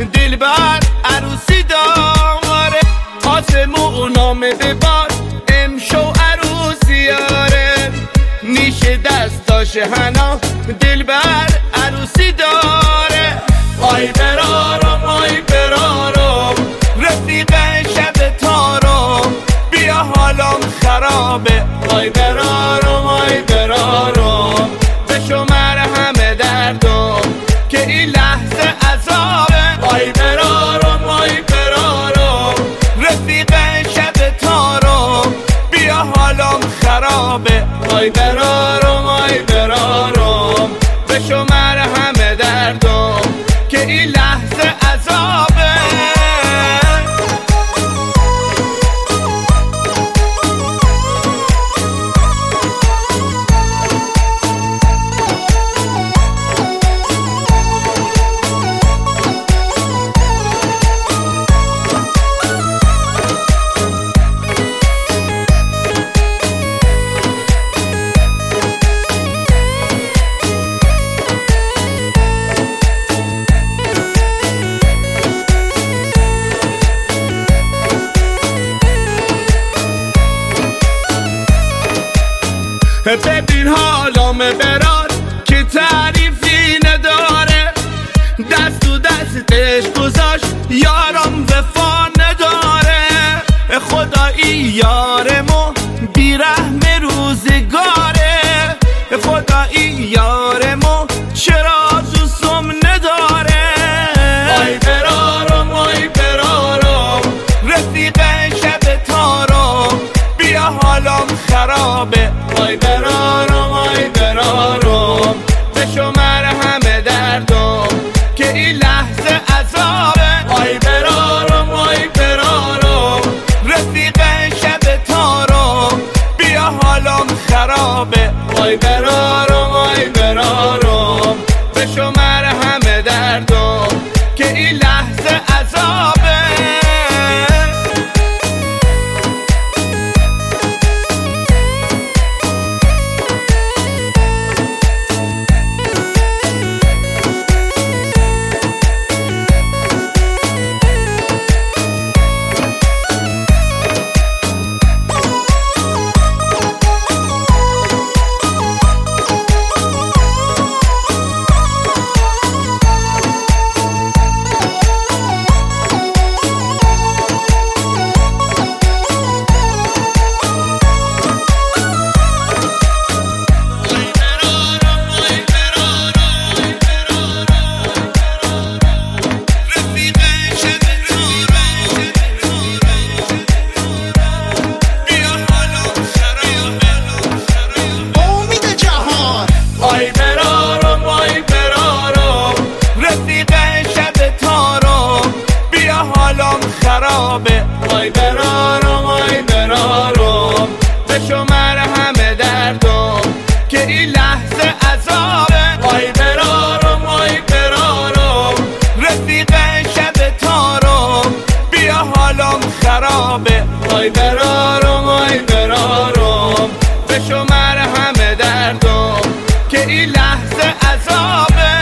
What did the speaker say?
دلبر عروسی داره، آسمون ببار امشو عروسیاره، نیشه دستاش هنا دلبر عروسی داره. آی برارم آی برارم رفیق شب تارم، بیا حالم خرابه. آی برارم آی برارم بشمر همه دردم که این لحظه عذابه. آی برارم آی برارم رفیق شب تارم، بیا حالم خرابه. آی برارم آی برارم بشمر همه دردم که این لحظه عذابه. ببین حالام برار که تعریفی نداره، دست تو دستش گذاشت یارم وفا نداره. خدایی یارمو بیرحم روزگاره، خدایی یارمو چرا دوستم نداره. آی برارم آی برارم رفیق شب تارم، بیا حالم خرابه. آی برارم آی برارم بشمر همه دردم که این لحظه عذابه. آی برارم آی برارم رفیق شب تارم، بیا حالم خرابه. آی برارم آی برارم بشمر همه دردم که این لحظه عذابه. آی برارم آی برارم بشمر همه دردم که این لحظه عذابه. آی برارم آی برارم رفیق شب تارم، بیا حالم خرابه. آی برارم آی برارم بشمر همه دردم که این لحظه عذابه.